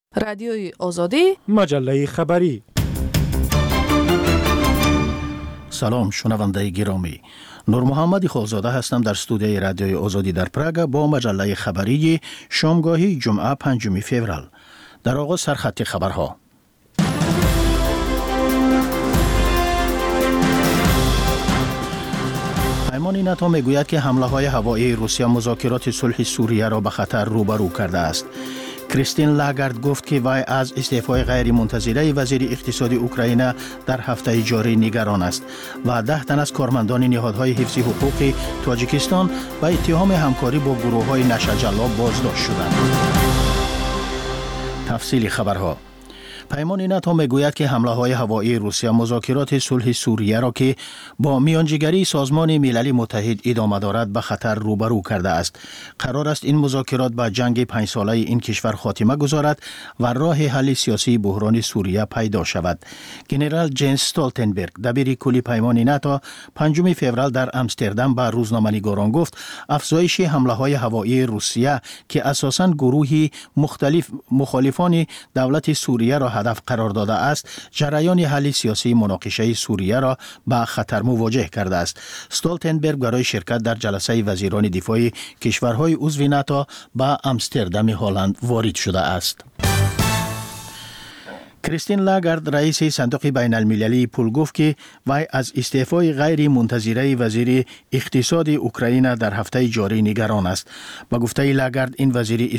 رادیوی آزادی، مجله خبری. سلام شنونده گرامی، نور محمد خالزاده هستم در استودیوی رادیوی آزادی در پراگ با مجله خبری شامگاهی جمعه 5 فوریه. در آغاز سرخط خبرها. پیمان ناتو میگوید که حمله های هوایی روسیه مذاکرات صلح سوریه را به خطر روبرو کرده است. کریستین لاگارد گفت که وی از استعفای غیر منتظره وزیر اقتصادی اوکراین در هفته جاری نگران است و 10 تن از کارمندان نهادهای حفظ حقوق تاجیکستان به اتهام همکاری با گروه‌های نشج‌الله بازداشت شدند. تفصیل خبرها. پیمان ناتو میگوید که حمله های هوایی روسیه مذاکرات صلح سوریه را که با میانجیگری سازمان ملل متحد ادامه دارد به خطر روبرو کرده است. قرار است این مذاکرات با جنگ 5 ساله این کشور خاتمه گذارد و راه حل سیاسی بحران سوریه پیدا شود. ژنرال جنس استولتنبرگ دبیر کلی پیمان ناتو 5 فوریه در آمستردام به روزنامه‌نگاران گفت افزایش حمله های هوایی روسیه که اساساً گروهی مخالفان دولت سوریه را هدف قرار داده است، جریان حل سیاسی مناقشه سوریه را به خطر مواجه کرده است. استولتنبرگ برای شرکت در جلسه وزیران دفاع کشورهای عضو ناتو به آمستردام هلند وارد شده است. کریستین لاگارد رئیس صندوق بین المللی پول گفت که وی از استعفای غیر منتظره وزیر اقتصاد اوکراین در هفته جاری نگران است. با گفته لاگارد این وزیر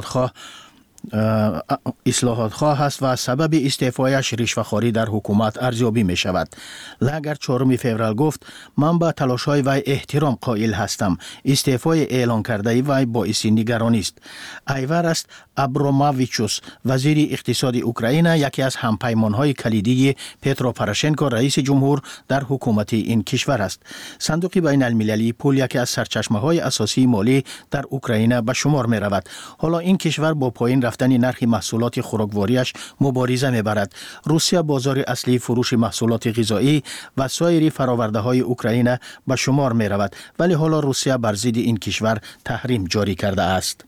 اصلاحات خواه است و سبب استعفایش رشوه‌خواری در حکومت ارزیابی می شود. لاگارد 4 فوریه گفت من به تلاش‌های وی احترام قائل هستم. استعفای اعلان کرده وی باعث نگرانی است. ایور است ابراموویچوس وزیر اقتصاد اوکراین یکی از همپیمان‌های کلیدی پترو پروشنکو رئیس جمهور در حکومت این کشور است. صندوق بین المللی پول یکی از سرچشمه‌های اساسی مالی در اوکراین به شمار می رود. حالا این کشور با پایین رفتن نرخ محصولات خوراکواریش مبارزه می‌برد. روسیه بازار اصلی فروش محصولات غذایی و سایر فرآورده‌های اوکراین به شمار می‌رود، ولی حالا روسیه بر ضد این کشور تحریم جاری کرده است.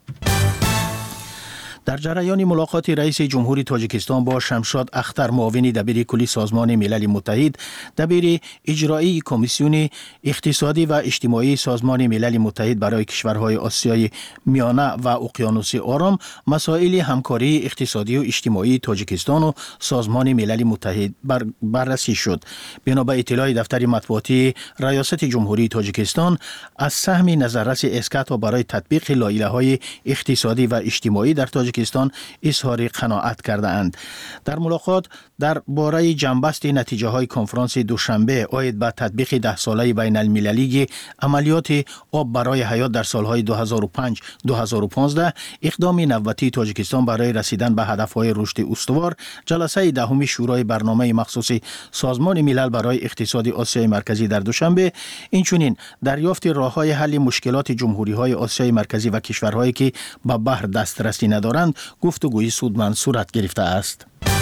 در جریان ملاقات رئیس جمهوری تاجیکستان با شمشاد اختر معاون دبیر کلی سازمان ملل متحد، دبیر اجرایی کمیسیون اقتصادی و اجتماعی سازمان ملل متحد برای کشورهای آسیای میانه و اقیانوس آرام، مسائل همکاری اقتصادی و اجتماعی تاجیکستان و سازمان ملل متحد بررسی شد. بنا به اطلاع دفتر مطبوعاتی ریاست جمهوری تاجیکستان، از سهم نظررس اسکاتو برای تطبیق لایحه‌های اقتصادی و اجتماعی در تاجیکستان اظهار قناعت کرده اند. در ملاقات درباره جنبست نتیجه های کنفرانس دوشنبه عاید به تطبیق 10 ساله بین المللی عملیات آب برای حیات در سالهای 2005-2015، اقدام نوبتی تاجیکستان برای رسیدن به هدفهای رشد استوار، جلسه 10 شورای برنامه مخصوص سازمان ملل برای اقتصاد آسیای مرکزی در دوشنبه، اینچنین دریافت راههای حل مشکلات جمهوری‌های آسیای مرکزی و کشورهایی که به بحر دسترسی ندارند، گفتگوی سودمند صورت گرفته است.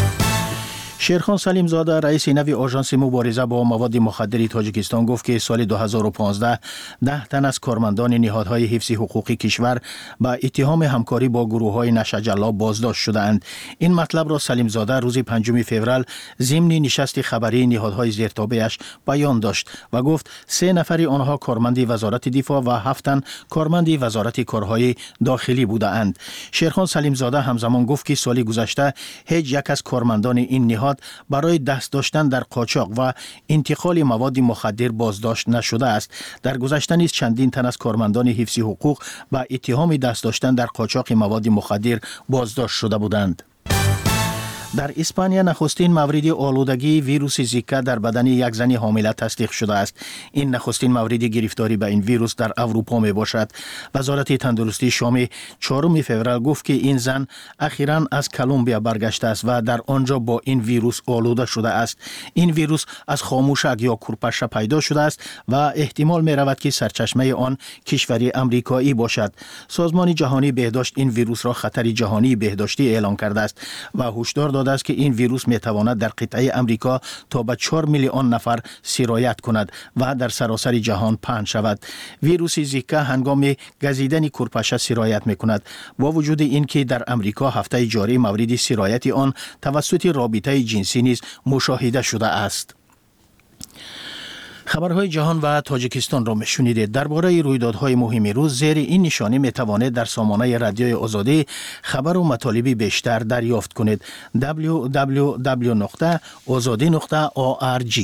شیرخان سلیم زاده رئیس نوی آژانس مبارزه با مواد مخدر تاجیکستان گفت که سال 2015 10 تن از کارمندان نهادهای حفظ حقوق کشور با اتهام همکاری با گروه‌های نشج‌الله بازداشت شدند. این مطلب را سلیم زاده روز 5 فوریه ضمن نشست خبری نهادهای زیرتابعش بیان داشت و گفت 3 نفر آنها کارمند وزارت دفاع و 7 تن کارمند وزارت کارهای داخلی بودند. شیرخان سلیم زاده همزمان گفت که سال گذشته هیچ یک از کارمندان این نهاد برای دست داشتن در قاچاق و انتقال مواد مخدر بازداشت نشده است. در گذشته نیز چندین تن از کارمندان حفظ حقوق با اتهام دست داشتن در قاچاق مواد مخدر بازداشت شده بودند. در اسپانیا نخستین مورد آلودگی ویروس زیکا در بدن یک زن حامله تصدیق شده است. این نخستین مورد گرفتاری به این ویروس در اروپا می باشد. وزارت تندرستی شام 4 فوریه گفت که این زن اخیراً از کلمبیا برگشته است و در آنجا با این ویروس آلوده شده است. این ویروس از خاموشک یا کورپشه پیدا شده است و احتمال می رود که سرچشمه آن کشوری امریکایی باشد. سازمان جهانی بهداشت این ویروس را خطر جهانی بهداشتی اعلام کرده است و هشدار داده داده است که این ویروس میتواند در قطعه امریکا تا به 4 میلیون نفر سرایت کند و در سراسر جهان پهن شود. ویروس زیکا هنگام گزیدن کورپشه سرایت میکند. با وجود اینکه در امریکا هفته جاری مورد سرایت آن توسط رابطه جنسی نیز مشاهده شده است. خبرهای جهان و تاجیکستان را میشنیدید. درباره رویدادهای مهم روز زیر این نشانی میتوانید در سامانه رادیوی آزادی خبر و مطالبی بیشتر دریافت کنید. www.azadi.org.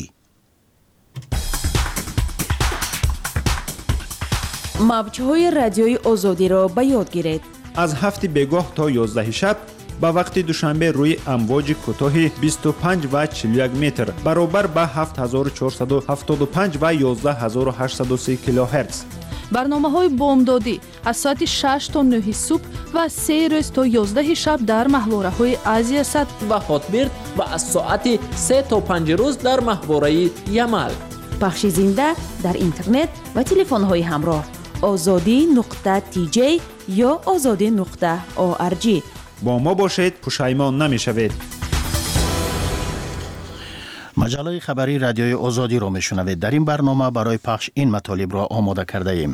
موج‌های رادیوی آزادی را به یاد گیرید. از 7 بگاه تا 11 شب با وقت دوشنبه روی امواج کوتاه 25 و 41 متر برابر با 7475 و 11830 کیلوهرتز. برنامه‌های بامدادی از ساعت 6 تا 9 صبح و 3 روز تا 11 شب در محوره‌های آسیا صد و هاتبرد و از ساعت 3 تا 5 روز در محوره یمل. پخش زنده در اینترنت و تلفن‌های همراه azadi.tj یا azadi.org. با ما باشید، پشیمان نمی‌شوید. مجله خبری رادیوی آزادی را میشنوید. در این برنامه برای پخش این مطالب را آماده کرده ایم.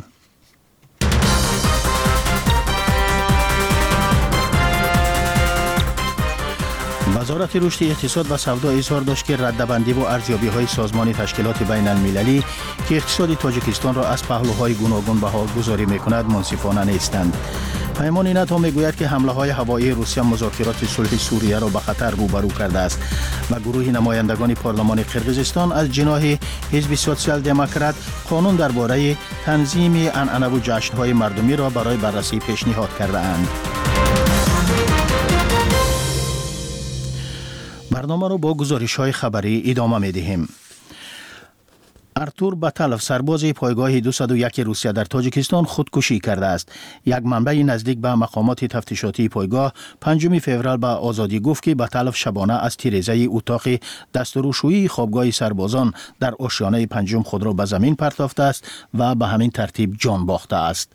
وزارت رشد اقتصاد و سودا اظهار داشت که ردبندی و ارزیابی‌های سازمان تشکیلات بین المللی که اقتصاد تاجیکستان را از پهلوهای گوناگون بهارگذاری می‌کند منصفانه نیستند. پیمان اینتا میگوید که حمله‌های هوایی روسیه مذاکرات صلح سوریه را به خطر روبرو کرده است و گروه نمایندگان پارلمان قرقیزستان از جناح حزب سوسیال دموکرات قانون درباره تنظیم عنعنه و جشن‌های مردمی را برای بررسی پیشنهاد کرده‌اند. برنامه را با گزارش‌های خبری ادامه می‌دهیم. ارتور باتالوف سرباز پایگاه 201 روسیه در تاجیکستان خودکشی کرده است. یک منبع نزدیک به مقامات تفتیشاتی پایگاه 5 فوریه به آزادی گفت که باتالوف شبانه از تیریزه اتاق دستوروشویی خوابگاه سربازان در آشیانه 5 خود را به زمین پرتافته است و به همین ترتیب جان باخته است.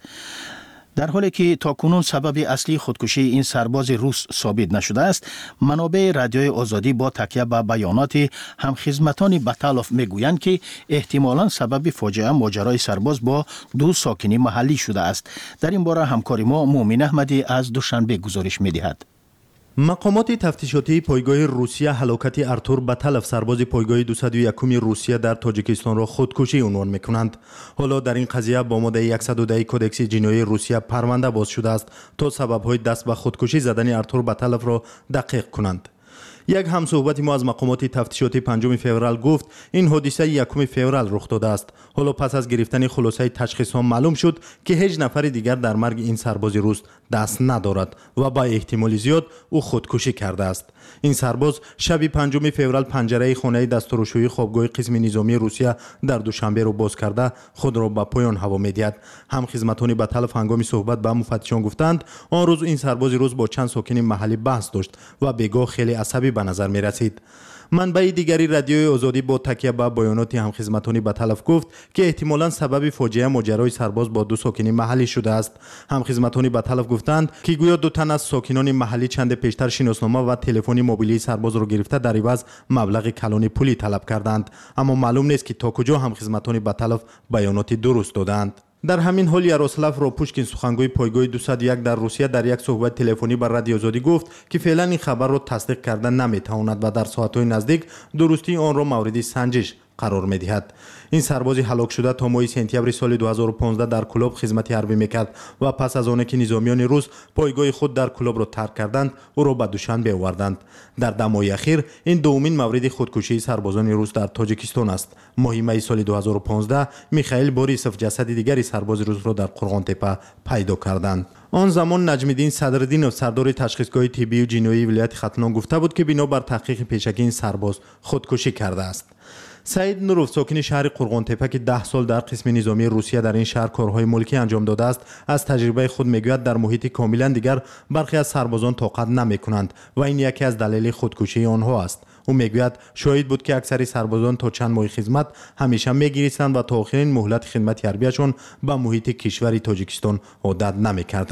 در حالی که تاکنون سبب اصلی خودکشی این سرباز روس ثابت نشده است، منابع رادیوی آزادی با تکیه به بیانات همخدمتان باتالوف میگویند که احتمالاً سبب فاجعه ماجرای سرباز با 2 ساکن محلی شده است. در این باره همکار ما مومن احمدی از دوشنبه گزارش می‌دهد. مقامات تفتیشاتی پایگاه روسیه هلاکت ارتور باتالوف سرباز پایگاه 201 روسیه در تاجیکستان را خودکشی عنوان می‌کنند. حالا در این قضیه با ماده 110 کدکس جنایی روسیه پرونده باز شده است تا سبب‌های دست به خودکشی زدن ارتور باتالوف را دقیق کنند. یک همصحبت ما از مقامات تفتیشاتی 5 فوریه گفت این حادثه 1 فوریه رخ داده است. حالا پس از گرفتن خلاصه تشخیص ها معلوم شد که هیچ نفر دیگر در مرگ این سرباز روس دست ندارد و با احتمال زیاد او خودکشی کرده است. این سرباز شب 5 فوریه پنجره خانه دستوروشویی خوابگاه قسم نظامی روسیه در دوشنبه را باز کرده خود را به پایان هوا می‌دهد. همخدمتان باتالوف هنگام صحبت با مفتشان گفتند آن روز این سرباز روس با چند ساکن محلی بحث داشت و بگاه خیلی عصبی به نظر می رسید. منبع دیگری رادیوی آزادی با تکیه به بیانات همخدمتان باتالوف گفت که احتمالاً سبب فاجعه ماجرای سرباز با 2 ساکن محلی شده است. همخدمتان باتالوف گفتند که گویا 2 تن از ساکنان محلی چند پیشتر شناسنامه و تلفن موبیلی سرباز را گرفته در عوض مبلغ کلان پولی طلب کردند، اما معلوم نیست که تا کجا همخدمتان باتالوف بیانات درست دادند. در همین حال یاروسلاو روپوشکین سخنگوی پایگاه 201 در روسیه در یک صحبت تلفنی با رادیو آزادی گفت که فعلا این خبر را تصدیق کردن نمیتواند و در ساعت‌های نزدیک درستی آن را مورد سنجش قرار می‌دهد. این سرباز هلاک شده تا ماه سپتامبر سال 2015 در کلوب خدمت حربی میکرد و پس از آنکه نظامیان روس پایگاه خود در کلوب را ترک کردند او را به دوشنبه آوردند. در دمای اخیر این دومین مورد خودکشی سربازان روس در تاجیکستان است. ماه می سال 2015 میخائیل بوریسوف جسد دیگری سرباز روس را در قرغان تپه پیدا کردند. آن زمان نجم‌الدین صدرالدینوف سردار تشخیصگاه طبی و جنایی ولایت ختلان گفته بود که بنا بر تحقیق پیشکی این سرباز خودکشی کرده است. سعید نوروف ساکن شهر قرغان تپه که 10 سال در قسم نظامی روسیه در این شهر کارهای ملکی انجام داده است از تجربه خود میگوید در محیط کاملا دیگر برخی از سربازان طاقت نمیکنند و این یکی از دلایل خودکشی آنها است. او میگوید شاهد بود که اکثر سربازان تا چند ماه خدمت همیشه میگریستند و تا آخرین مهلت خدمت حربیشان به محیط کشور تاجیکستان عادت نمیکردند.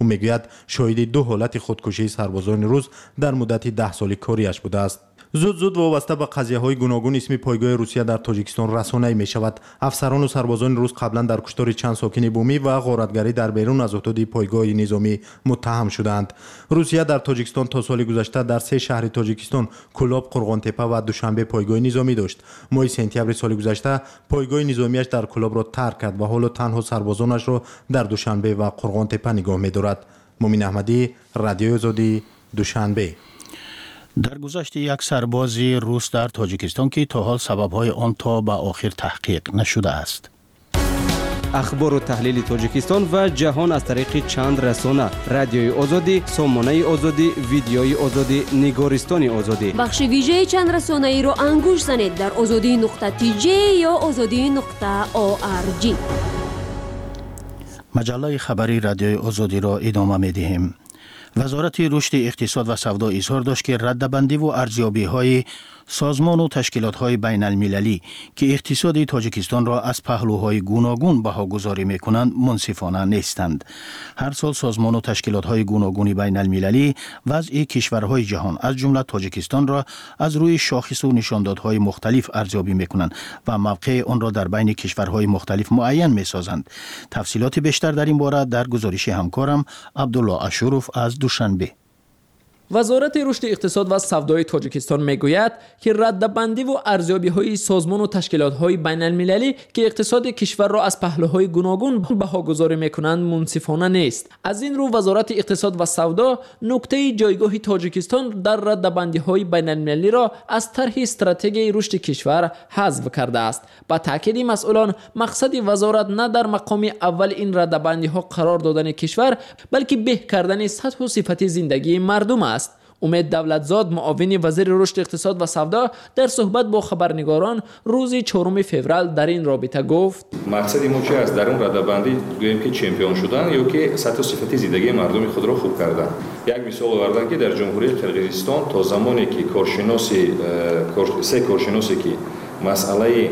او میگوید شاهد 2 حالت خودکشی سربازان روس در مدت 10 سال کاریش بوده است. زود وابسته به قضیه‌های گوناگون اسم پایگاه روسیه در تاجیکستان رسانه‌ای می‌شود. افسران و سربازان روس قبلا در کشتار چند ساکن بومی و غارتگری در بیرون از حدود پایگاه نظامی متهم شدند. روسیه در تاجیکستان تا سال گذشته در 3 شهر تاجیکستان کلاب، قرغانتپه و دوشنبه پایگاه نظامی داشت. ماه سپتامبر سال گذشته پایگاه نظامیش در کلاب را ترک کرد و حالا تنها سربازانش را در دوشنبه و قرغانتپه نگاه می‌دارد. مومن احمدی، رادیوی آزادی، دوشنبه. در گذشت یک سرباز روس در تاجیکستان که تا حال سبب‌های آن تا به آخر تحقیق نشده است. اخبار و تحلیل تاجیکستان و جهان از طریق چند رسانه: رادیوی آزادی، سامانه آزادی، ویدیوی آزادی، نگارستان آزادی. بخش ویژه چند رسانه ای را انگوش زنید در azadi.tj یا azadi.org. مجله خبری رادیوی آزادی را ادامه می‌دهیم. وزارت رشد اقتصاد و سودا اظهار داشت که ردبندی و ارزیابی‌های سازمان و تشکیلات‌های بین المللی که اقتصاد تاجیکستان را از پهلوهای گوناگون بهاگذاری می‌کنند منصفانه نیستند. هر سال سازمان و تشکیلات‌های گوناگون بین المللی وضع کشورهای جهان از جمله تاجیکستان را از روی شاخص و نشاندادهای مختلف ارزیابی می‌کنند و موقع آن را در بین کشورهای مختلف معین می‌سازند. تفصیلات بیشتر در این باره در گزارش همکارم عبدالله اشروف از دوشنبه. وزارت رشد اقتصاد و سودای تاجیکستان میگوید که ردبندی و ارزیابی‌های سازمان و تشکیلات‌های بین المللی که اقتصاد کشور را از پهلوهای گوناگون بهاگذاری می‌کنند منصفانه نیست. از این رو وزارت اقتصاد و سودا نقطه جایگاه تاجیکستان در ردبندی‌های بین المللی را از طرح استراتژی رشد کشور حذف کرده است. با تاکید مسئولان مقصد وزارت نه در مقام اول این ردبندی‌ها قرار دادن کشور بلکه بهتر کردن سطح و صفت زندگی مردم است. امید دولتزاد معاون وزیر رشد اقتصاد و سودا در صحبت با خبرنگاران روز 4 فوریه در این رابطه گفت: مقصد ما چه است؟ در اون ردبندی گوییم که چمپیون شدن یا که سطح و صفت زندگی مردم خود را خوب کردن. یک مثال آوردن که در جمهوری قرقیزستان تا زمانی که سه کارشناسی که مسئله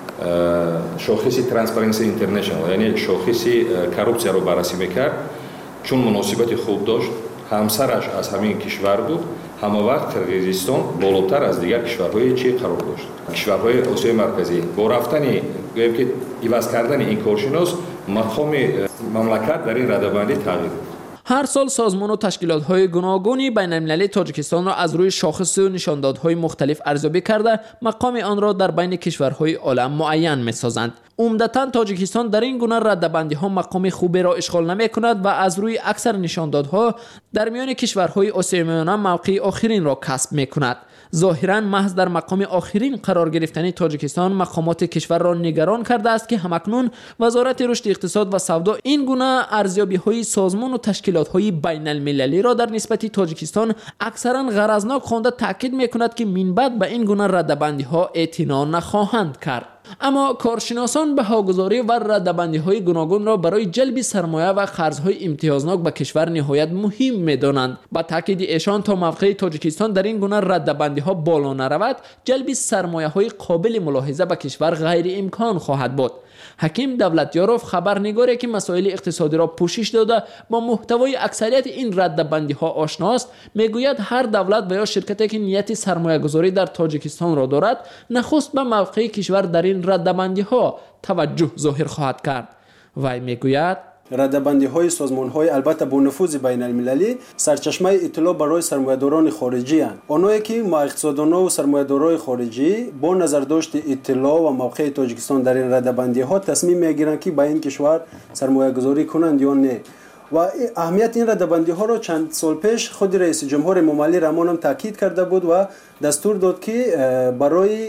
شاخص ترانسپرنسی اینترنشنال یعنی شاخص کروپسیا رو بررسی میکرد، چون مناسبت خوب داشت، همسرش از همین کشور بود، همه وقت قرقیزستان بالاتر از دیگر کشورهای چی قرار داشت. کشورهای آسیای مرکزی با رفتن گوییم که عوض کردن این کارشناس مقام مملکت در این ردبندی تغییر. هر سال سازمان و تشکیلات‌های گوناگونی بین المللی تاجیکستان را از روی شاخص و نشاندادهای مختلف ارزیابی کرده مقام آن را در بین کشورهای عالم معین می‌سازند. عمدتاً تاجیکستان در این گونه ردبندی‌ها مقام خوبی را اشغال نمی‌کند و از روی اکثر نشاندادها در میان کشورهای آسیای میانه موقع آخرین را کسب می‌کند. ظاهراً محض در مقام آخرین قرار گرفتن تاجیکستان مقامات کشور را نگران کرده است که همکنون وزارت رشد اقتصاد و سودا این گونه ارزیابی‌های سازمان و تشکیلات‌های بین المللی را در نسبت تاجیکستان اکثراً غرضناک خوانده تاکید می‌کند که من بعد به این گونه ردبندی‌ها اعتنا نخواهند کرد. اما کارشناسان بهاگذاری و ردبندی‌های گوناگون را برای جلب سرمایه و قرض‌های امتیازناک به کشور نهایت مهم می‌دانند. با تاکید ایشان تا موقع تاجیکستان در این گونه ردبندی‌ها بالا نرود، جلب سرمایه‌های قابل ملاحظه به کشور غیر امکان خواهد بود. حکیم دولتیاروف خبرنگاری که مسائل اقتصادی را پوشش داده با محتوای اکثریت این ردبندی‌ها آشناست میگوید هر دولت و یا شرکتی که نیت سرمایه‌گذاری در تاجیکستان را دارد نخست به موقع کشور در این ردبندی‌ها توجه ظاهر خواهد کرد. وی میگوید ردبندی‌های سازمان‌های البته با نفوذ بین المللی سرچشمه اطلاع برای سرمایه‌داران خارجی اند. آنهایی که ما اقتصاددانان و سرمایه‌داران خارجی با نظر داشت اطلاع و موقع تاجیکستان در این ردبندی‌ها تصمیم می‌گیرند که به این کشور سرمایه‌گذاری کنند یا نه. و اهمیت این ردبندی‌ها را چند سال پیش خود رئیس جمهور امامعلی رحمان هم تاکید کرده بود و دستور داد که برای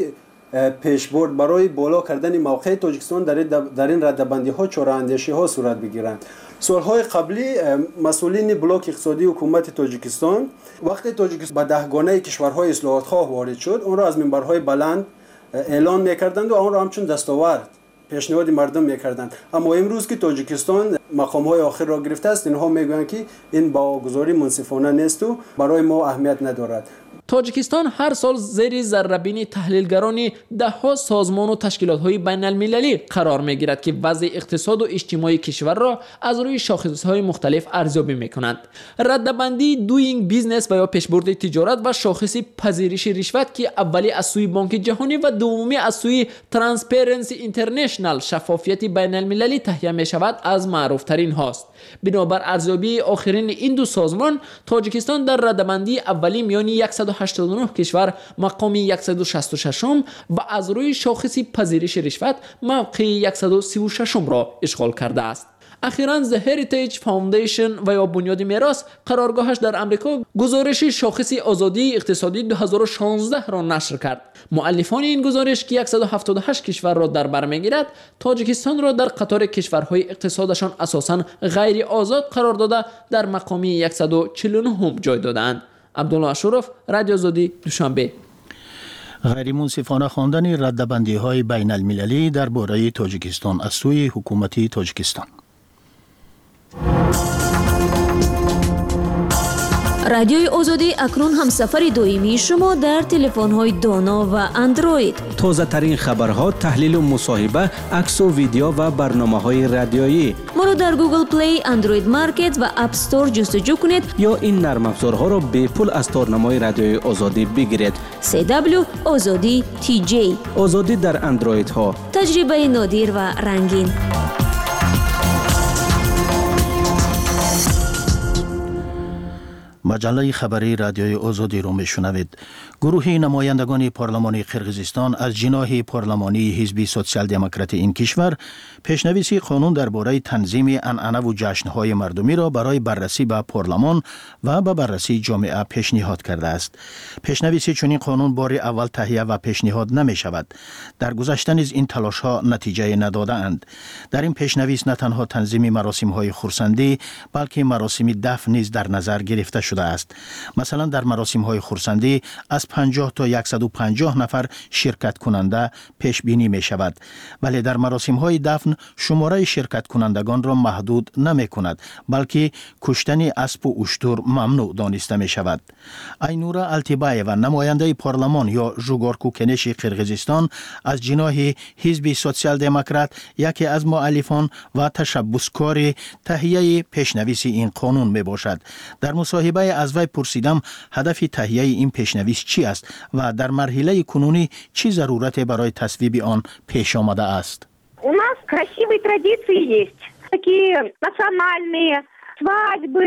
پیشبرد برای بالا کردن موقع تاجیکستان در این ردبندی‌ها چاره‌اندیشی‌ها صورت بگیرند. سالهای قبلی مسئولین بلاک اقتصادی حکومت تاجیکستان وقتی تاجیکستان به دهگانه کشورهای اصلاحات‌خواه وارد شد اون را از منبرهای بلند اعلان می‌کردند و آن را همچون دستاورد پیشنهاد مردم می‌کردند. اما امروز که تاجیکستان مقام‌های آخر را گرفته است اینها میگویند که این باگذاری منصفانه نیست و برای ما اهمیت ندارد. تاجیکستان هر سال زیر ذره‌بین تحلیلگران ده‌ها سازمان و تشکیلات‌های بین‌المللی قرار می‌گیرد که وضع اقتصاد و اجتماعی کشور را از روی شاخص‌های مختلف ارزیابی می‌کنند. رده‌بندی دوینگ بیزنس و یا پیشبرد تجارت و شاخص پذیرش رشوت که اولی از سوی بانک جهانی و دومی از سوی ترانسپرنسی اینترنشنال شفافیت بین‌المللی تهیه می‌شود از معروف‌ترین هاست. بنابر ارزیابی آخرین این دو سازمان، تاجیکستان در رده‌بندی اولی میان 189 کشور مقام 166 و از روی شاخص پذیرش رشوت موقع 136 را اشغال کرده است. اخیراً The Heritage Foundation و یا بنیاد میراث قرارگاهش در امریکا گزارش شاخص آزادی اقتصادی 2016 را نشر کرد. مؤلفان این گزارش که 178 کشور را در بر میگیرد، تاجیکستان را در قطار کشورهای اقتصادشان اساساً غیر آزاد قرار داده در مقام 149 جای دادند. عبدالله اشرف، رادیو آزادی، دوشنبه. غیر منصفانه خواندن رده‌بندی‌های بین المللی درباره تاجیکستان از سوی حکومت تاجیکستان. رادیوی آزادی اکنون هم سفر دویمی شما در تلفن‌های دانا و اندروید. تازه ترین خبرها، تحلیل و مصاحبه، عکس و ویدیو و برنامه‌های رادیویی. ما رو در گوگل پلی، اندروید مارکت و اپ استور جستجو کنید یا این نرم افزارها را به پول از تارنمای رادیوی آزادی بگیرید. CW آزادی TJ. آزادی در اندروید ها. تجربه نادر و رنگین. مجله خبری رادیوی آزادی رو میشنوید. گروه نمایندگان پارلمانی قرقیزستان از جناح پارلمانی حزب سوسیال دموکرات این کشور پیشنویس قانون درباره تنظیم عنعنه و جشن‌های مردمی را برای بررسی به پارلمان و به بررسی جامعه پیشنهاد کرده است. پیشنویس چنین قانون بار اول تهیه و پیشنهاد نمی شود. در گذشته نیز این تلاش‌ها نتیجه نداده اند. در این پیشنویس نه تنها تنظیم مراسم‌های خرسندی بلکه مراسم دفن نیز در نظر گرفته شده است. مثلا در مراسم‌های خرسندی از 50 تا 150 نفر شرکت کننده پیش بینی می شود، ولی در مراسم‌های دفن شماره شرکت کنندگان را محدود نمی کند، بلکه کشتن اسب و اشتر ممنوع دانسته می شود. اینورا التیبایو، نماینده پارلمان یا ژوگارکو کنش قرقیزستان از جناح حزب سوسیال دموکرات، یکی از مؤلفان و تشبثکار تهیه پیشنویس این قانون می باشد. در مصاحبه از وی پرسیدم هدف تهیه این پیشنویس چی است و در مرحله کنونی چی ضرورت برای تصویب آن پیش آمده است. У нас красивые традиции есть, такие национальные свадьбы.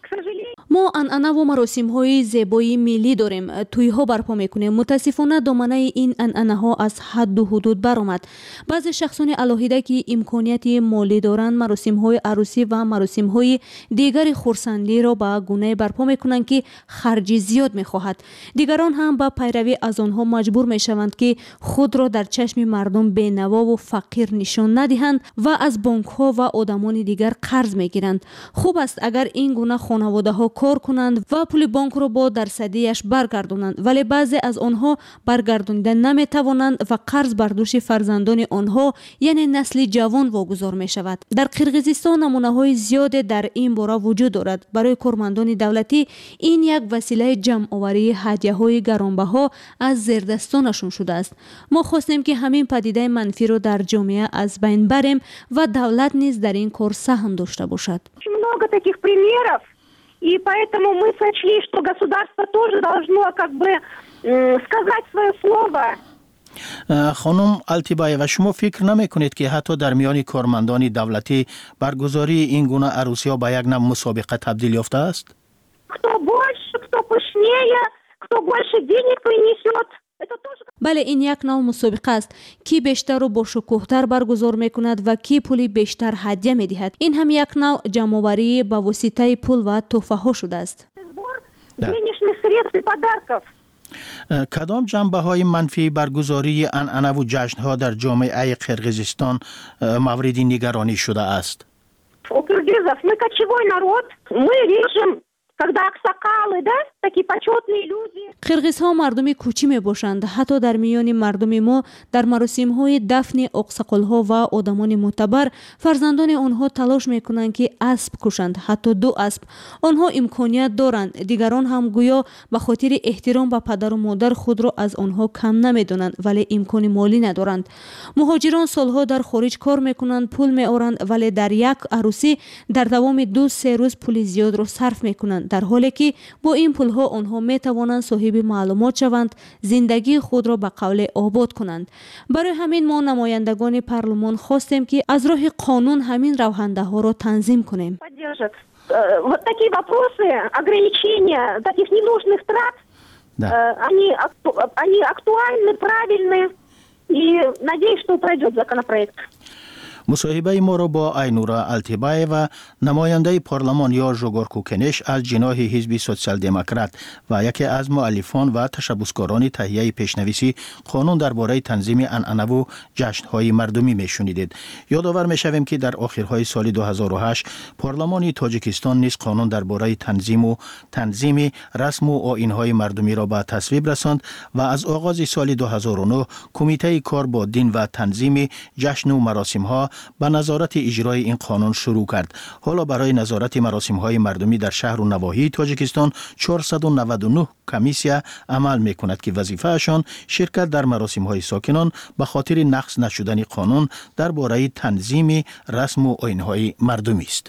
ما عنعنه و مراسم‌های زیبایی ملی داریم، توی‌ها برپا می‌کنیم. متاسفانه دامنه این عنعنه‌ها از حد و حدود برآمد. بعضی شخصان الهیده که امکانیت مالی دارند مراسم‌های عروسی و مراسم‌های دیگر خرسندی را به گونه برپا می‌کنند که خرج زیاد می‌خواهد. دیگران هم با پیروی از آنها مجبور می‌شوند که خود را در چشم مردم بی‌نوا و فقیر نشان ندهند و از بانک‌ها و آدمان دیگر قرض می‌گیرند. خوب است اگر این گونه خانواده ها کار کنند و پول بانک را با درصدیش برگردانند، ولی بعضی از آنها برگردانده نمی توانند و قرض بر دوش فرزندان آنها یعنی نسل جوان واگذار می شود. در قرقیزستان نمونه های زیاد در این باره وجود دارد. برای کارمندان دولتی این یک وسیله جمع آوری هدیه های گرانبها از زیردستانشون شده است. ما خواستیم که همین پدیده منفی رو در جامعه از بین بریم و دولت نیز در این کار سهم داشته باشد. Много таких примеров. И поэтому мы сочли, что государство тоже должно сказать свое слово. خانم التیبایو، شما فکر نمی کنید که حتی در میان کارمندان دولتی برگزاری این گونه عروسی ها به یک نوع مسابقه تبدیل یافته است؟ Кто больше, кто пышнее, кто больше денег принесет. بله، این یک نوع مسابقه است کی بیشتر و با شکوه‌تر برگزار میکند و کی پولی بیشتر هدیه میدهد. این هم یک نوع جمع‌آوری به واسطه پول و تحفه ها شده است. کدام جنبه های منفی برگزاری عنعنه و جشن ها در جامعه قرقیزستان مورد نگرانی شده است؟ У киргизов мы кочевой народ, мы режем, когда аксакалы, да, такие почетные люди. қирғизҳо мардуми кӯчӣ мебошанд. ҳатто дар миёни мардуми мо дар маросимҳои дафни оқсақолҳо ва одамони мӯътабар фарзандони онҳо талош мекунанд ки асп кушанд, ҳатто 2 асп. онҳо имконият доранд, дигарон ҳам гӯё ба хотири эҳтиром ба падару модар худро аз онҳо кам намедонанд, вале имкони молӣ надоранд. муҳоҷирон солҳо дар хориҷ кор мекунанд, пул меоранд, вале дар як арӯсӣ дар давоми 2-3 рӯз пули зиёдро сарф мекунанд, дар ҳоле ки бо ин пулҳо онҳо метавонанд соҳиби маълумот шаванд, зиндагии худро ба қавле обод кунанд. барои ҳамин мо намояндагони парлумон хостем ки аз роҳи қонун ҳамин равҳандаҳоро танзим кунем. Вот такие вопросы, ограничения таких ненужных трат, они актуальны, правильны, и надеюсь, что пройдет законопроект. مصاحبه ما را با اینورا التبایوا نماینده پارلمان یا ژوگور کوکنش از جناح حزب سوسیال دموکرات و یکی از مؤلفان و تشبثکاران تهیه پیشنویسی قانون درباره تنظیم عنعنه و جشن‌های مردمی میشنیدید. یادآور میشویم که در آخرهای سال 2008 پارلمان تاجیکستان نیز قانون درباره تنظیم رسم و آیین‌های مردمی را به تصویب رساند و از آغاز سال 2009 کمیته کار با دین و تنظیم جشن و مراسم‌ها به نظارت اجرای این قانون شروع کرد. حالا برای نظارت مراسم‌های مردمی در شهر و نواحی تاجیکستان 499 کمیسیا عمل می‌کند که وظیفه‌شان شرکت در مراسم‌های ساکنان به خاطر نقض نشدن قانون درباره تنظیم رسم و آیین‌های مردمی است.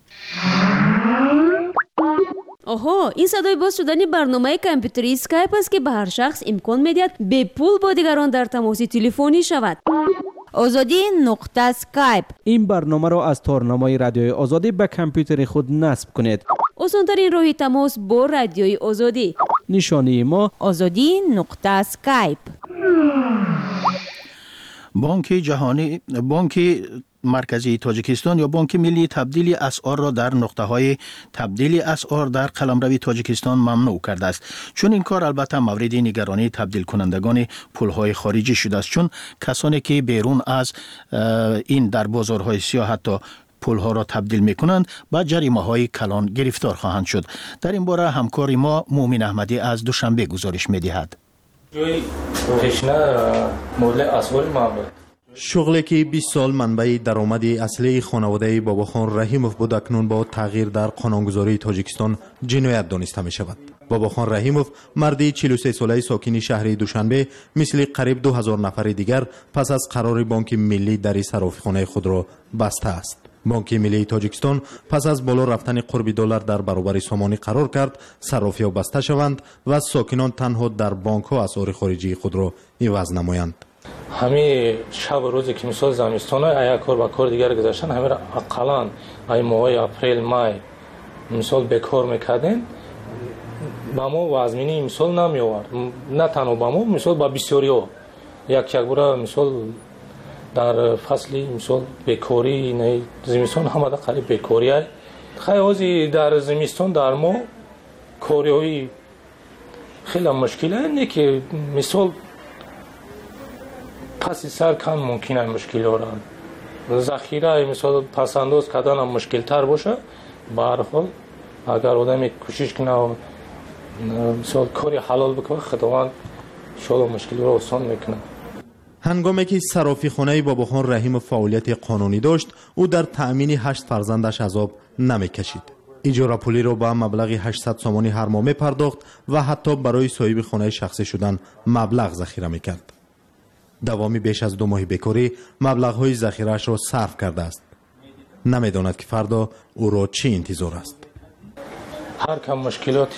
آها، این صدای باز شدن برنامه کامپیوتری اسکایپ است که به هر شخص امکان می‌دهد به پول با دیگران در تماس تلفنی شود. آزادی نقطه اسکایپ. این برنامه را از تارنمای رادیوی آزادی به کامپیوتر خود نصب کنید. آسان‌ترین راه تماس با رادیوی آزادی. نشانی ما آزادی نقطه اسکایپ. بانک مرکزی تاجیکستان یا بانک ملی تبدیل اسعار را در نقطه‌های تبدیل اسعار در قلمرو تاجیکستان ممنوع کرده است. چون این کار البته مورد نگرانی تبدیل کنندگان پول‌های خارجی شده است، چون کسانی که بیرون از این در بازارهای سیاه حتی پول‌ها را تبدیل می‌کنند با جریمه‌های کلان گرفتار خواهند شد. در این باره همکار ما مومن احمدی از دوشنبه گزارش می‌دهد. شغلی که 20 سال منبع درآمد اصلی خانواده باباخان رحیموف بود اکنون با تغییر در قانونگذاری تاجیکستان جنایت دانسته می شود. باباخان رحیموف مردی 43 ساله ساکن شهر دوشنبه مثل قریب 2000 نفر دیگر پس از قرار بانک ملی در صرافیخانه خود را بسته است. بانک ملی تاجیکستان پس از بالا رفتن قرب دلار در برابر سامانی قرار کرد صرافی‌ها بسته شوند و ساکنان تنها در بانک‌ها اسعار خارجی خود را عوض نمایند. همه شب و روزی که مثال زمستان های کار با کار دیگر گذاشتن همه را اقلان ای ماه اپریل مای مثال بکار میکردن با ما وزمینی مثال نمی آورد، نه تنها با ما مثال با بسیاری ها یک بار مثال در فصلی مثال بکاری نه زمستان همه در قریب بکاری های خیلی در زمستان در ما کاری های خیلی مشکله نه که مثال پس سر کن ممکنه مشکل را ذخیره مثلا پس انداز کردن مشکل تر باشه. به هر حال اگر آدم کوشش کنه مثلا کاری حلال بکنه خداوند شاید مشکل را آسان میکنه. هنگامی که صرافیخانه باباخان رحیم فعالیت قانونی داشت او در تأمین 8 فرزندش عذاب نمیکشید. اجاره پولی را با مبلغ 800 سومانی هر ماه پرداخت و حتی برای صاحب خانه شخصی شدن مبلغ ذخیره میکرد. دوامی بیش از 2 ماه بکاری مبلغ‌های ذخیره‌اش را صرف کرده است. نمی‌داند که فردا او را چی انتظار است. هر کم مشکلاتی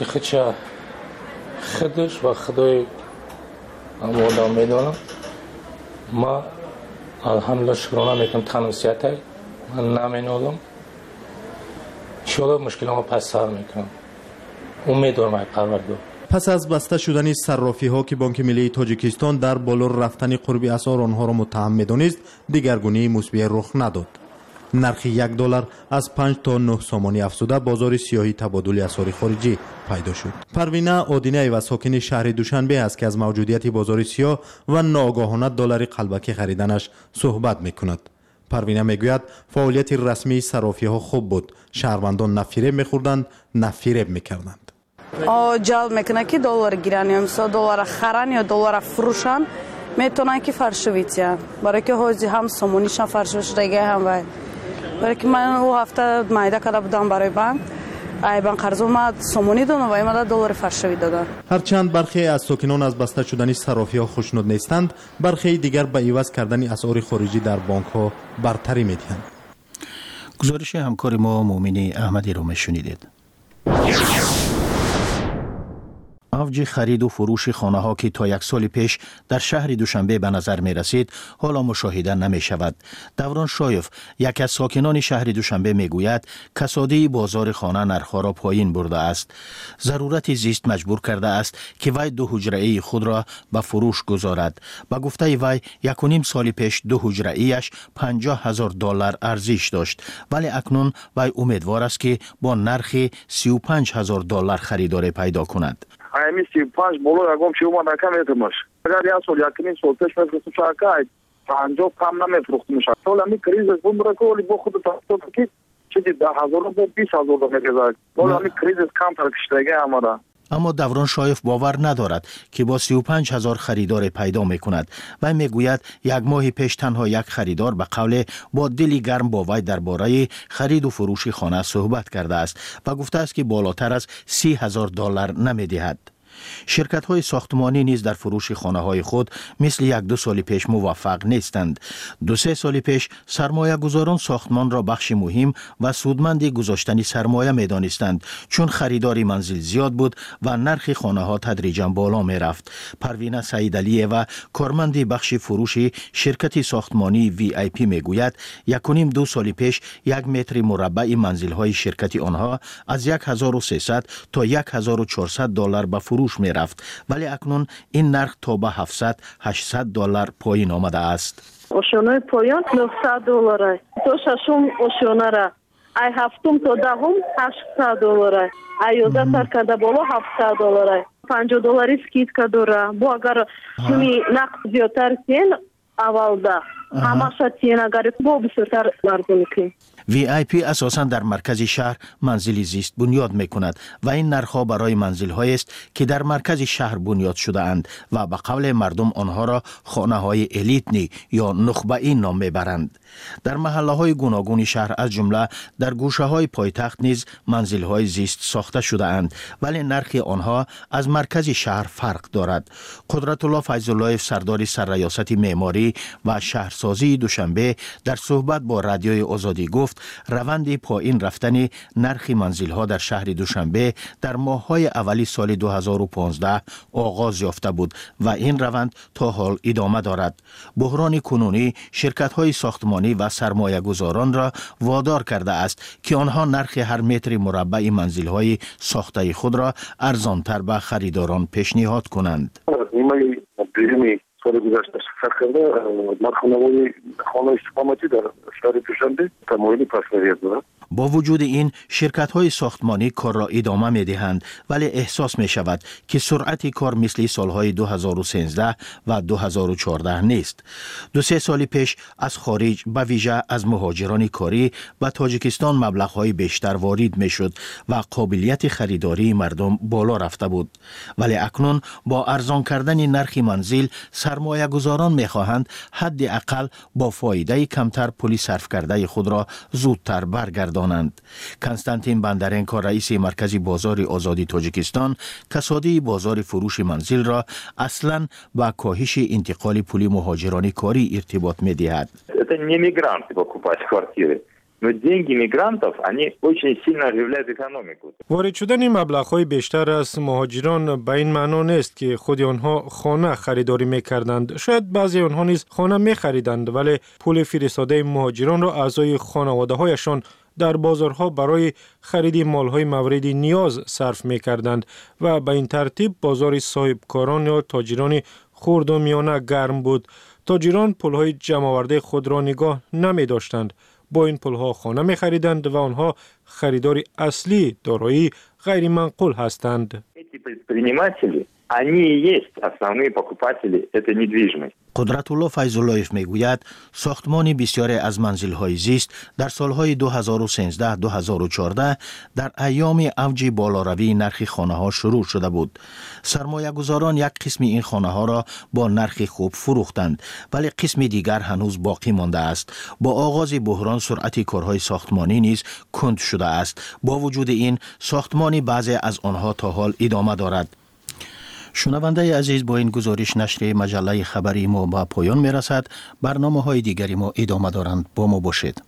خودش و خدای آدم می‌دانم. ما الحمدلله شکرانه میکنم تنوسیت من نمی‌نالم. انشاءالله مشکلات پس سر میکنم. امیدوارم پروردگار. پس از بسته شدن صرافی‌ها که بانک ملی تاجیکستان در بالا رفتن قرب اسعار آنها را متهم می‌دانست، دیگرگونی مثبت رخ نداد. نرخ $1 از 5 تا 9 سومانی افزوده بازار سیاهی تبادل اسعار خارجی پیدا شد. پروینه آدینه و ساکن شهر دوشنبه است که از موجودیت بازار سیاه و ناگهانه دلار قلبکی خریدنش صحبت می‌کند. پروینه میگوید فعالیت رسمی صرافی‌ها خوب بود. شهروندان نه فریب می‌خوردند نه فریب می‌کردند. جلب میکنه که دلار گیرن یا مثلا دلار خرن یا دلار فروشن میتونن که فرشویتیان برای که حاجی هم سومونیشان فرشوش دیگه هم وای برای که من او هفته مایده کرده بودم برای بانک بانک قرض اومد سومونی دادن و ایمد دلار فرشوی دادن. هرچند برخی از ساکنان از بسته شدن صرافی‌ها خوشنود نیستند، برخی دیگر به عوض کردن اسعار خارجی در بانک‌ها برتری می‌دهند. گزارش همکار ما مومنی احمدی رو میشنیدید. اوج خرید و فروش خانه ها که تا یک سال پیش در شهر دوشنبه به نظر می رسید حالا مشاهده نمی شود. دوران شایف یک از ساکنان شهر دوشنبه می گوید کسادی بازار خانه نرخ‌ها را پایین برده است. ضرورت زیست مجبور کرده است که وی 2 حجره‌ای خود را به فروش گذارد. به گفته وی 1.5 سال پیش 2 حجره‌ایش $50,000 ارزش داشت، ولی اکنون وی امیدوار است که با نرخ $35,000 خریدار پیدا کند. همین 35 بالا یکم چی اومد کم میتونش اگر یک سال یکمی سال پیش میفروختم شاید 50 کم نمیفروختم شاید سال همی کریز بوم را کولی با خود تاسو که چیزی 10,000 با 20,000 میگذارد ولی همی کریز کم ترکشتگی آمده. اما دوران شایف باور ندارد که با 35,000 خریدار پیدا می کند و میگوید یک ماه پیش تنها یک خریدار به قول با دلی گرم با وی درباره خرید و فروش خانه صحبت کرده است و گفته است که بالاتر از $30,000 نمی دهد. شرکت های ساختمانی نیز در فروش خانه های خود مثل 1-2 سال پیش موفق نیستند. 2-3 سال پیش سرمایه گذاران ساختمان را بخش مهم و سودمند گذاشتن سرمایه می دانستند چون خریداری منزل زیاد بود و نرخ خانه ها تدریجا بالا می رفت. پروین سعیدعلیه و کارمند بخش فروش شرکت ساختمانی VIP می گوید 1.5-2 سال پیش 1 متر مربع منزل های شرکت آنها از 1,300 تا $1,400 به فروش می رفت، ولی اکنون این نرخ تا به $700-800 پایین آمده است. اشیانه پایان $900 تو ششم اشیانه را ای هفتم تا دهم $800 ای 11 سر کرده بالا $700 $50 اسکیتکا داره با اگر سومی نقد زیادتر سین اول ده همه شتین اگر با بسیارتر مردم کنیم. VIP اساساً در مرکز شهر منزلی زیست بنیاد می کند و این نرخ‌ها برای منزل‌هایی است که در مرکز شهر بنیاد شده اند و به قول مردم آنها را خانه‌های الیتنی یا نخبه‌ای نام می‌برند. در محله‌های گوناگون شهر از جمله در گوشه‌های پایتخت نیز منزل‌های زیست ساخته شده اند، ولی نرخ آنها از مرکز شهر فرق دارد. قدرت الله فیض الله سردار سرریاست معماری و شهرسازی دوشنبه در صحبت با رادیوی آزادی گفت روند پایین رفتن نرخ منزل‌ها در شهر دوشنبه در ماه‌های اولی سال 2015 آغاز یافته بود و این روند تا حال ادامه دارد. بحران کنونی شرکت‌های ساختمانی و سرمایه‌گذاران را وادار کرده است که آنها نرخ هر متر مربع منزل‌های ساخته خود را ارزان‌تر به خریداران پیشنهاد کنند. سال گذشته شکر کرده مرخانه‌های خانه استقامتی در شهر دوشنبه تمایلی پس‌نویت دارد. با وجود این شرکت‌های ساختمانی کار را ادامه می‌دهند، ولی احساس می‌شود که سرعت کار مثل سال‌های 2013 و 2014 نیست. 2-3 سال پیش از خارج به ویژه از مهاجران کاری به تاجیکستان مبلغ‌های بیشتر وارد می‌شد و قابلیت خریداری مردم بالا رفته بود، ولی اکنون با ارزان کردن نرخ منزل سرمایه‌گذاران می‌خواهند حداقل با فایده کمتر پول صرف کرده خود را زودتر برگردانند. کنستانتین بندرنکو رئیس مرکز بازار آزادی تاجیکستان کسادی بازار فروش منزل را اصلاً با کاهش انتقال پول مهاجران کاری ارتباط می‌دهد. Это не мигранты покупать квартиры. Но деньги мигрантов, они очень сильно оживляют экономику. وارد شدن مبلغ‌های بیشتر از مهاجران به این معنا نیست که خود آنها خانه خریداری می‌کردند. شاید بعضی آنها نیز خانه می‌خریدند، ولی پول فرستاده مهاجران را اعضای خانواده‌هایشان در بازارها برای خرید مال‌های مورد نیاز صرف می‌کردند و به این ترتیب بازار صاحبکاران یا تاجران خرد و میانه گرم بود. تاجران پول‌های جمع‌آورده خود را نگاه نمی‌داشتند. با این پول‌ها خانه می‌خریدند و آنها خریدار اصلی دارایی غیر منقول هستند. Эти предприниматели они и есть основные покупатели этой недвижимости. قدرت‌الله فیض‌اللهیف میگوید ساختمان بسیاری از منزل‌های زیست در سال‌های 2013-2014 در ایام اوج بالاروی نرخ خانه‌ها شروع شده بود. سرمایه‌گذاران یک قسم این خانه‌ها را با نرخ خوب فروختند، ولی قسم دیگر هنوز باقی مانده است. با آغاز بحران سرعت کارهای ساختمانی نیز کند شده است. با وجود این ساختمان بعضی از آنها تا حال ادامه دارد. شنونده عزیز، با این گزارش نشر مجله خبری ما به پایان می رسد. برنامه های دیگری ما ادامه دارند. با ما باشید.